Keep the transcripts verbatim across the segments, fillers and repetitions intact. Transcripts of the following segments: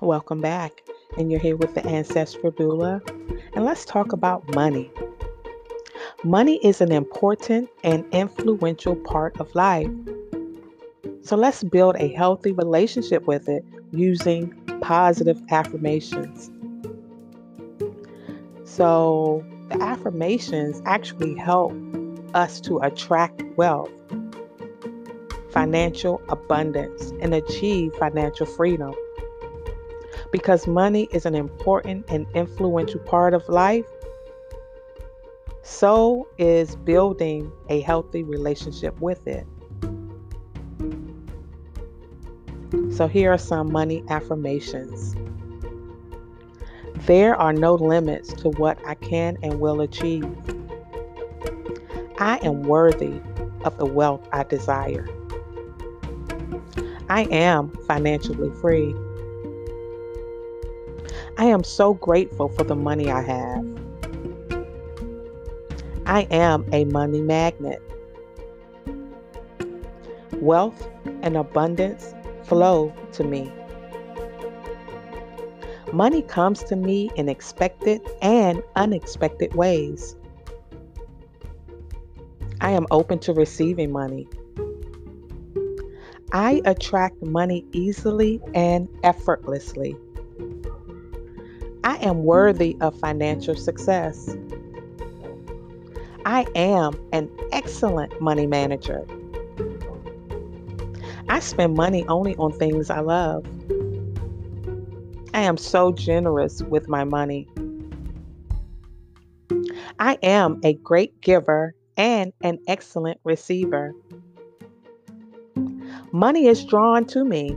Welcome back. And you're here with the Ancestral Doula. And let's talk about money. Money is an important and influential part of life. So let's build a healthy relationship with it using positive affirmations. So the affirmations actually help us to attract wealth, financial abundance, and achieve financial freedom. Because money is an important and influential part of life, so is building a healthy relationship with it. So here are some money affirmations. There are no limits to what I can and will achieve. I am worthy of the wealth I desire. I am financially free. I am so grateful for the money I have. I am a money magnet. Wealth and abundance flow to me. Money comes to me in expected and unexpected ways. I am open to receiving money. I attract money easily and effortlessly. I am worthy of financial success. I am an excellent money manager. I spend money only on things I love. I am so generous with my money. I am a great giver and an excellent receiver. Money is drawn to me.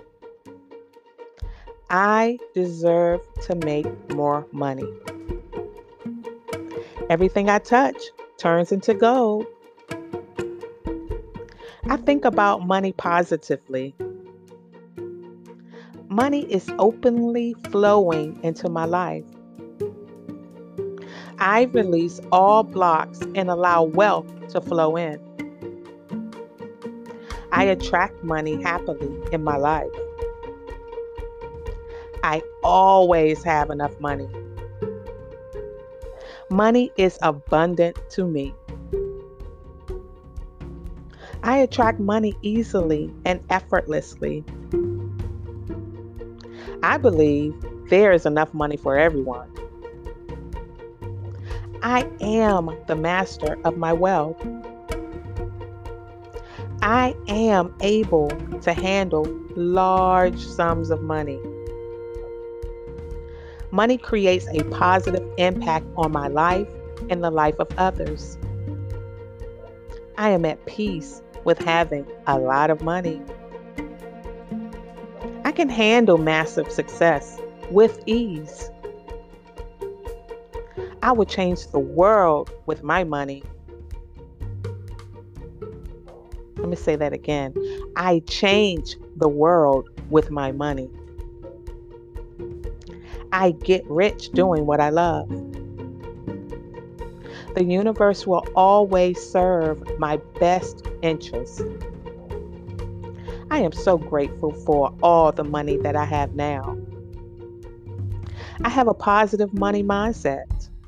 I deserve to make more money. Everything I touch turns into gold. I think about money positively. Money is openly flowing into my life. I release all blocks and allow wealth to flow in. I attract money happily in my life. I always have enough money. Money is abundant to me. I attract money easily and effortlessly. I believe there is enough money for everyone. I am the master of my wealth. I am able to handle large sums of money. Money creates a positive impact on my life and the life of others. I am at peace with having a lot of money. I can handle massive success with ease. I would change the world with my money. Let me say that again. I change the world with my money. I get rich doing what I love. The universe will always serve my best interests. I am so grateful for all the money that I have now. I have a positive money mindset.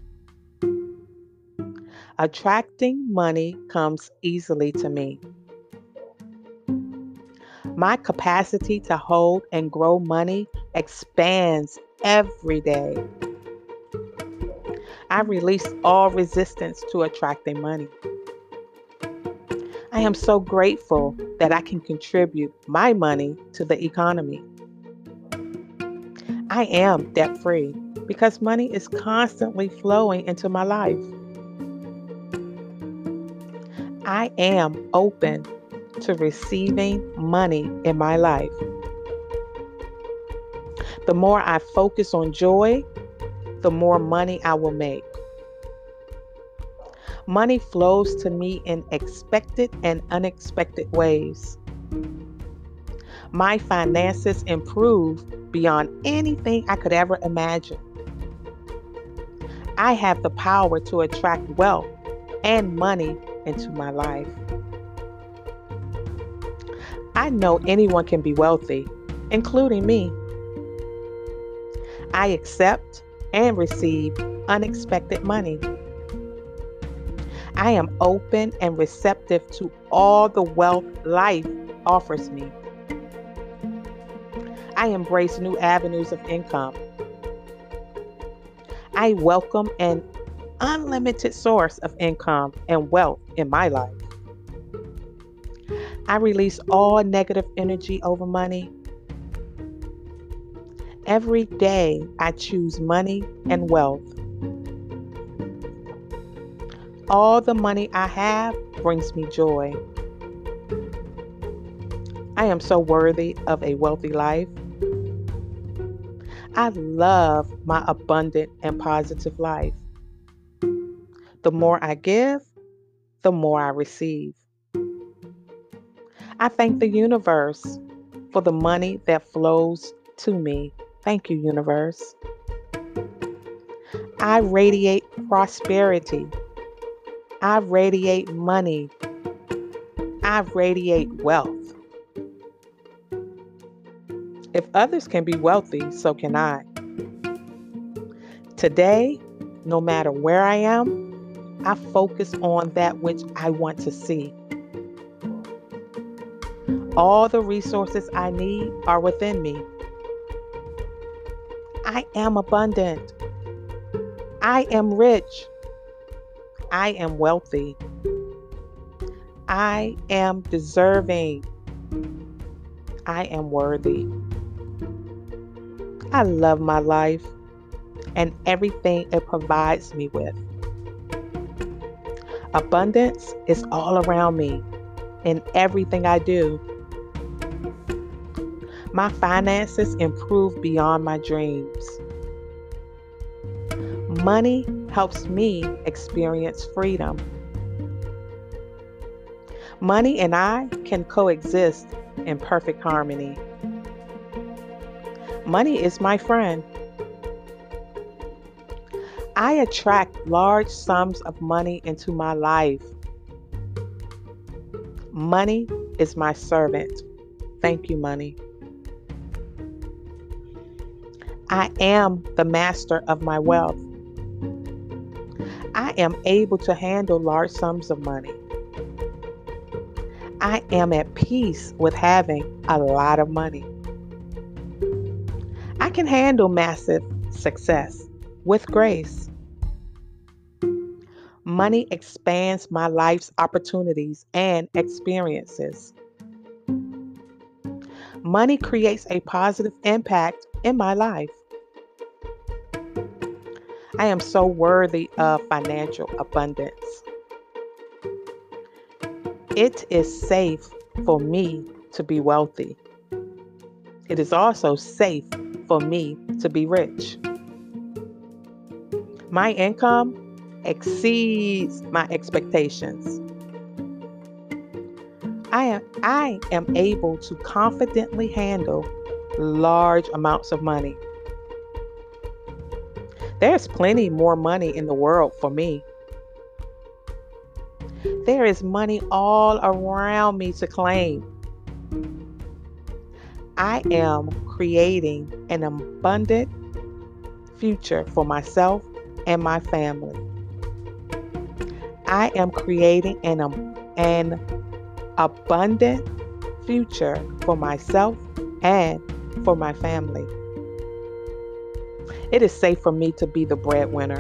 Attracting money comes easily to me. My capacity to hold and grow money expands every day. I release all resistance to attracting money. I am so grateful that I can contribute my money to the economy. I am debt free because money is constantly flowing into my life. I am open to receiving money in my life. The more I focus on joy, the more money I will make. Money flows to me in expected and unexpected ways. My finances improve beyond anything I could ever imagine. I have the power to attract wealth and money into my life. I know anyone can be wealthy, including me. I accept and receive unexpected money. I am open and receptive to all the wealth life offers me. I embrace new avenues of income. I welcome an unlimited source of income and wealth in my life. I release all negative energy over money. Every day I choose money and wealth. All the money I have brings me joy. I am so worthy of a wealthy life. I love my abundant and positive life. The more I give, the more I receive. I thank the universe for the money that flows to me. Thank you, universe. I radiate prosperity. I radiate money. I radiate wealth. If others can be wealthy, so can I. Today, no matter where I am, I focus on that which I want to see. All the resources I need are within me. I am abundant. I am rich. I am wealthy. I am deserving. I am worthy. I love my life and everything it provides me with. Abundance is all around me in everything I do. My finances improve beyond my dreams. Money helps me experience freedom. Money and I can coexist in perfect harmony. Money is my friend. I attract large sums of money into my life. Money is my servant. Thank you, money. I am the master of my wealth. I am able to handle large sums of money. I am at peace with having a lot of money. I can handle massive success with grace. Money expands my life's opportunities and experiences. Money creates a positive impact in my life. I am so worthy of financial abundance. It is safe for me to be wealthy. It is also safe for me to be rich. My income exceeds my expectations. I am, I am able to confidently handle large amounts of money. There's plenty more money in the world for me. There is money all around me to claim. I am creating an abundant future for myself and my family. I am creating an, um, an abundant future for myself and for my family. It is safe for me to be the breadwinner.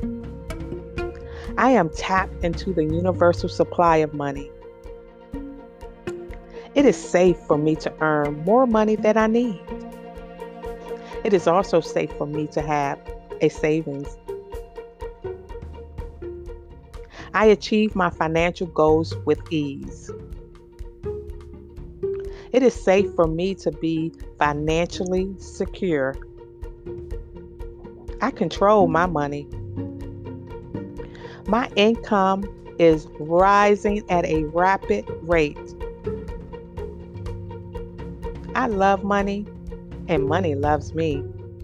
I am tapped into the universal supply of money. It is safe for me to earn more money than I need. It is also safe for me to have a savings. I achieve my financial goals with ease. It is safe for me to be financially secure. I control my money. My income is rising at a rapid rate. I love money, and money loves me.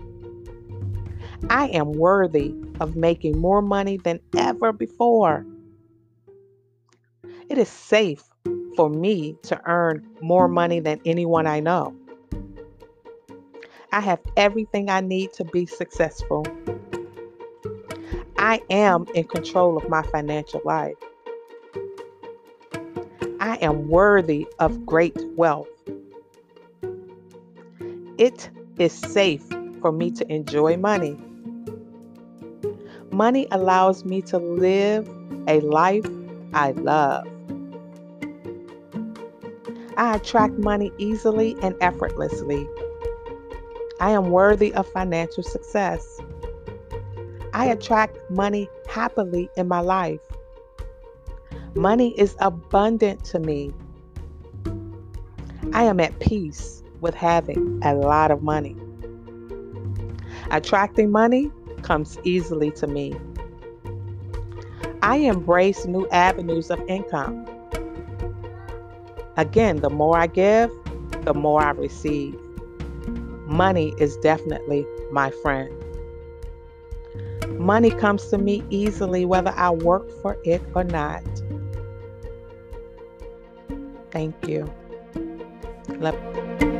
I am worthy of making more money than ever before. It is safe for me to earn more money than anyone I know. I have everything I need to be successful. I am in control of my financial life. I am worthy of great wealth. It is safe for me to enjoy money. Money allows me to live a life I love. I attract money easily and effortlessly. I am worthy of financial success. I attract money happily in my life. Money is abundant to me. I am at peace with having a lot of money. Attracting money comes easily to me. I embrace new avenues of income. Again, the more I give, the more I receive. Money is definitely my friend. Money comes to me easily whether I work for it or not. Thank you. Love.